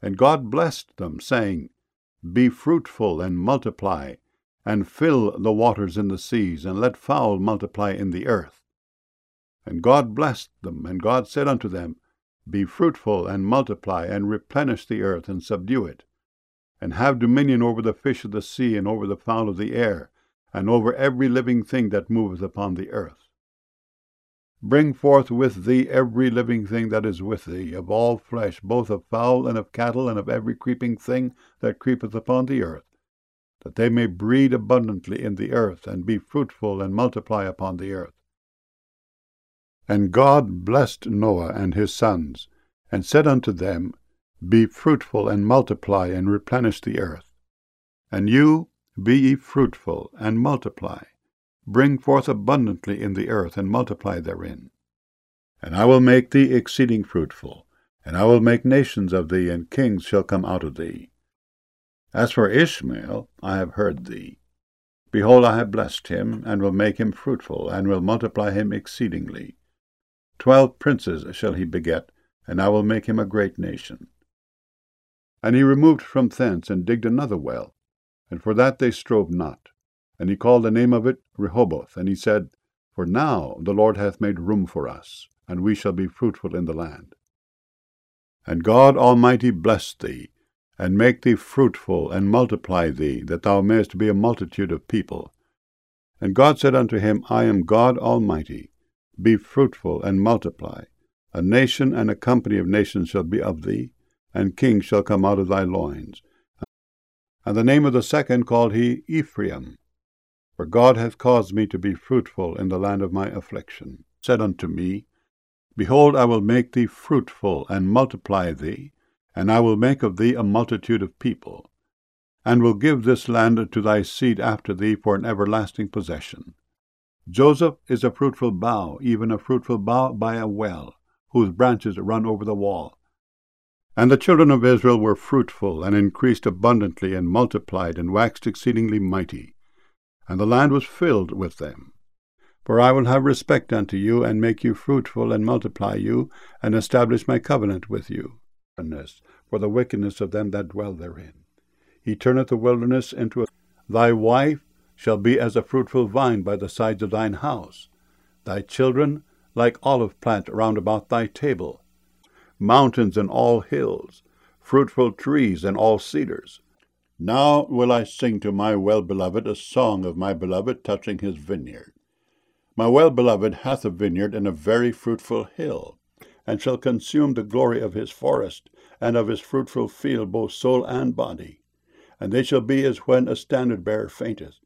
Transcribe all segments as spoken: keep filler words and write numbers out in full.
And God blessed them, saying, Be fruitful, and multiply, and fill the waters in the seas, and let fowl multiply in the earth. And God blessed them, and God said unto them, Be fruitful, and multiply, and replenish the earth, and subdue it, and have dominion over the fish of the sea, and over the fowl of the air, and over every living thing that moveth upon the earth. Bring forth with thee every living thing that is with thee, of all flesh, both of fowl and of cattle, and of every creeping thing that creepeth upon the earth, that they may breed abundantly in the earth, and be fruitful, and multiply upon the earth. And God blessed Noah and his sons, and said unto them, Be fruitful, and multiply, and replenish the earth. And you, be ye fruitful, and multiply, bring forth abundantly in the earth, and multiply therein. And I will make thee exceeding fruitful, and I will make nations of thee, and kings shall come out of thee. As for Ishmael, I have heard thee. Behold, I have blessed him, and will make him fruitful, and will multiply him exceedingly. Twelve princes shall he beget, and I will make him a great nation. And he removed from thence, and digged another well, and for that they strove not. And he called the name of it Rehoboth, and he said, For now the Lord hath made room for us, and we shall be fruitful in the land. And God Almighty bless thee, and make thee fruitful, and multiply thee, that thou mayest be a multitude of people. And God said unto him, I am God Almighty. Be fruitful, and multiply. A nation and a company of nations shall be of thee, and kings shall come out of thy loins. And the name of the second called he Ephraim. For God hath caused me to be fruitful in the land of my affliction. Said unto me, Behold, I will make thee fruitful, and multiply thee, and I will make of thee a multitude of people, and will give this land to thy seed after thee for an everlasting possession. Joseph is a fruitful bough, even a fruitful bough by a well, whose branches run over the wall. And the children of Israel were fruitful, and increased abundantly, and multiplied, and waxed exceedingly mighty. And the land was filled with them. For I will have respect unto you, and make you fruitful, and multiply you, and establish my covenant with you. For the wickedness of them that dwell therein. He turneth the wilderness into a... Thy wife shall be as a fruitful vine by the sides of thine house, thy children like olive plant round about thy table, mountains and all hills, fruitful trees and all cedars. Now will I sing to my well-beloved a song of my beloved touching his vineyard. My well-beloved hath a vineyard in a very fruitful hill, and shall consume the glory of his forest, and of his fruitful field, both soul and body. And they shall be as when a standard-bearer fainteth.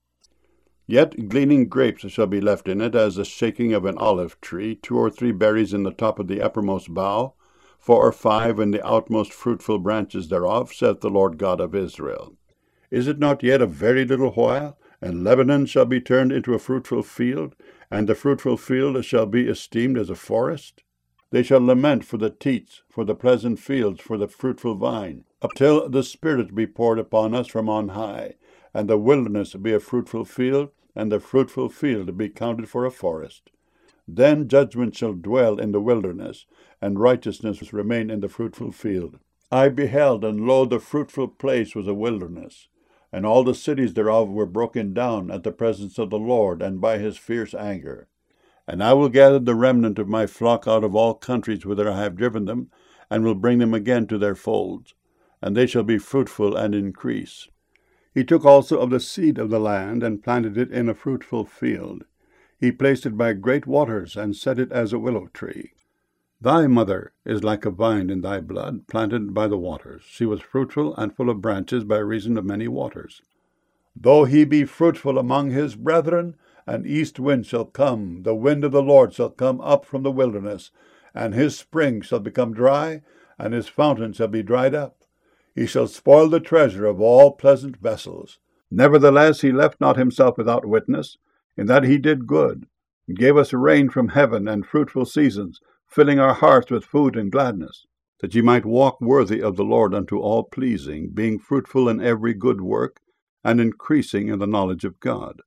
Yet gleaning grapes shall be left in it, as the shaking of an olive tree, two or three berries in the top of the uppermost bough, four or five in the outmost fruitful branches thereof, saith the Lord God of Israel. Is it not yet a very little while, and Lebanon shall be turned into a fruitful field, and the fruitful field shall be esteemed as a forest? They shall lament for the teats, for the pleasant fields, for the fruitful vine, till the Spirit be poured upon us from on high, and the wilderness be a fruitful field, and the fruitful field be counted for a forest. Then judgment shall dwell in the wilderness, and righteousness remain in the fruitful field. I beheld, and lo, the fruitful place was a wilderness, and all the cities thereof were broken down at the presence of the Lord, and by his fierce anger. And I will gather the remnant of my flock out of all countries whither I have driven them, and will bring them again to their folds, and they shall be fruitful and increase. He took also of the seed of the land, and planted it in a fruitful field. He placed it by great waters, and set it as a willow tree. Thy mother is like a vine in thy blood, planted by the waters. She was fruitful and full of branches by reason of many waters. Though he be fruitful among his brethren, an east wind shall come, the wind of the Lord shall come up from the wilderness, and his spring shall become dry, and his fountain shall be dried up. He shall spoil the treasure of all pleasant vessels. Nevertheless he left not himself without witness, in that he did good, and gave us rain from heaven and fruitful seasons, filling our hearts with food and gladness, that ye might walk worthy of the Lord unto all pleasing, being fruitful in every good work, and increasing in the knowledge of God,